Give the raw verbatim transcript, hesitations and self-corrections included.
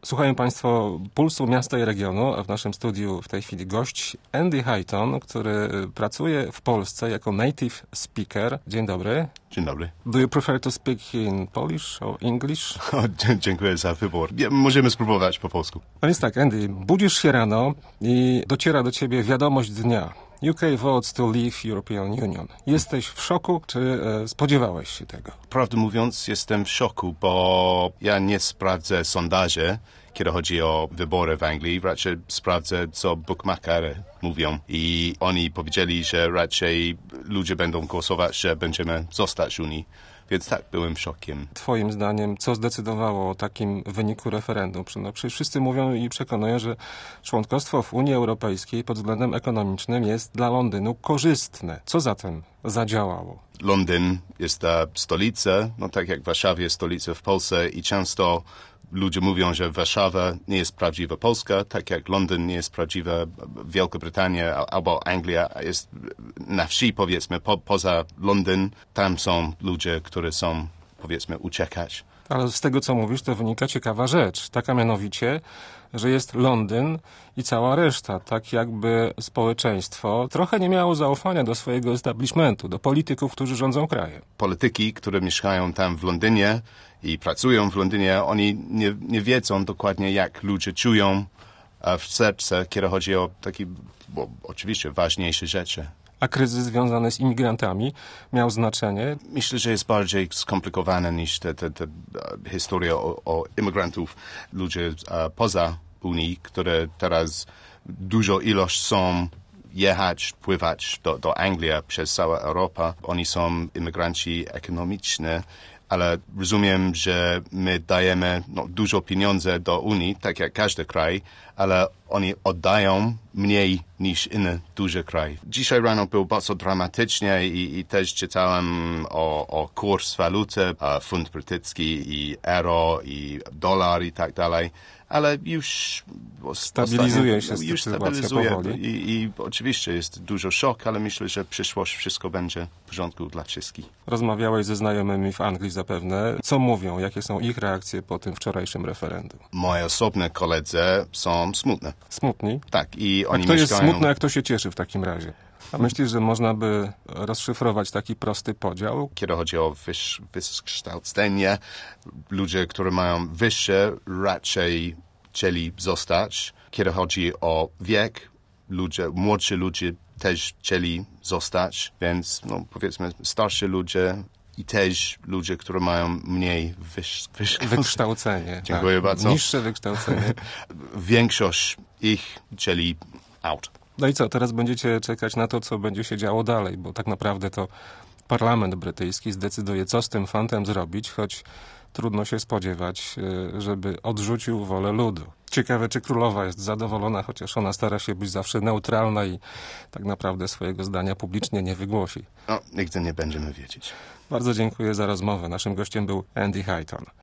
Słuchają Państwo Pulsu Miasta i Regionu, a w naszym studiu w tej chwili gość Andy Highton, który pracuje w Polsce jako native speaker. Dzień dobry. Dzień dobry. Do you prefer to speak in Polish or English? O, dziękuję za wybór. Ja, możemy spróbować po polsku. A więc tak, Andy, budzisz się rano i dociera do ciebie wiadomość dnia. U K votes to leave European Union. Jesteś w szoku, czy e, spodziewałeś się tego? Prawdę mówiąc, jestem w szoku, bo ja nie sprawdzę sondaży, kiedy chodzi o wybory w Anglii. Raczej sprawdzę, co bookmakery mówią. I oni powiedzieli, że raczej ludzie będą głosować, że będziemy zostać w Unii. Więc tak, byłem szokiem. Twoim zdaniem, co zdecydowało o takim wyniku referendum? No, przecież wszyscy mówią i przekonują, że członkostwo w Unii Europejskiej pod względem ekonomicznym jest dla Londynu korzystne. Co zatem zadziałało? Londyn jest ta stolica, no tak jak Warszawa jest stolicą w Polsce i często ludzie mówią, że Warszawa nie jest prawdziwa Polska, tak jak Londyn nie jest prawdziwa Wielka Brytania albo Anglia jest na wsi, powiedzmy, po, poza Londyn. Tam są ludzie, którzy są, powiedzmy, uciekać. Ale z tego, co mówisz, to wynika ciekawa rzecz. Taka mianowicie, że jest Londyn i cała reszta. Tak jakby społeczeństwo trochę nie miało zaufania do swojego establishmentu, do polityków, którzy rządzą krajem. Polityki, które mieszkają tam w Londynie i pracują w Londynie, oni nie, nie wiedzą dokładnie, jak ludzie czują w serce, kiedy chodzi o takie, bo, oczywiście, ważniejsze rzeczy. A kryzys związany z imigrantami miał znaczenie? Myślę, że jest bardziej skomplikowane niż te, te, te historia o, o imigrantów, ludzie uh, poza Unii, które teraz dużo ilość są jechać, pływać do, do Anglii przez całą Europę. Oni są imigranci ekonomiczni, ale rozumiem, że my dajemy no, dużo pieniędzy do Unii, tak jak każdy kraj, ale oni oddają mniej niż inny duży kraj. Dzisiaj rano było bardzo dramatycznie i, i też czytałem o, o kurs waluty, fund brytyjski i euro i dolar i tak dalej, ale już stabilizuje się już stabilizuje i, i oczywiście jest dużo szok, ale myślę, że w przyszłości wszystko będzie w porządku dla wszystkich. Rozmawiałeś ze znajomymi w Anglii zapewne. Co mówią? Jakie są ich reakcje po tym wczorajszym referendum? Moje osobne koledzy są smutne. Smutni? Tak. I oni a kto mieszkają... jest smutny, a kto się cieszy w takim razie? A myślisz, że można by rozszyfrować taki prosty podział? Kiedy chodzi o wyż, wykształcenie, ludzie, którzy mają wyższe, raczej chcieli zostać. Kiedy chodzi o wiek, ludzie, młodsi ludzie też chcieli zostać, więc no, powiedzmy starsi ludzie i też ludzie, którzy mają mniej wyż, wykształcenie. Wykształcenie. Dziękuję tak. bardzo. Niższe wykształcenie. Większość ich chcieli out. No i co, teraz będziecie czekać na to, co będzie się działo dalej, bo tak naprawdę to parlament brytyjski zdecyduje, co z tym fantem zrobić, choć trudno się spodziewać, żeby odrzucił wolę ludu. Ciekawe, czy królowa jest zadowolona, chociaż ona stara się być zawsze neutralna i tak naprawdę swojego zdania publicznie nie wygłosi. No, nigdy nie będziemy wiedzieć. Bardzo dziękuję za rozmowę. Naszym gościem był Andy Highton.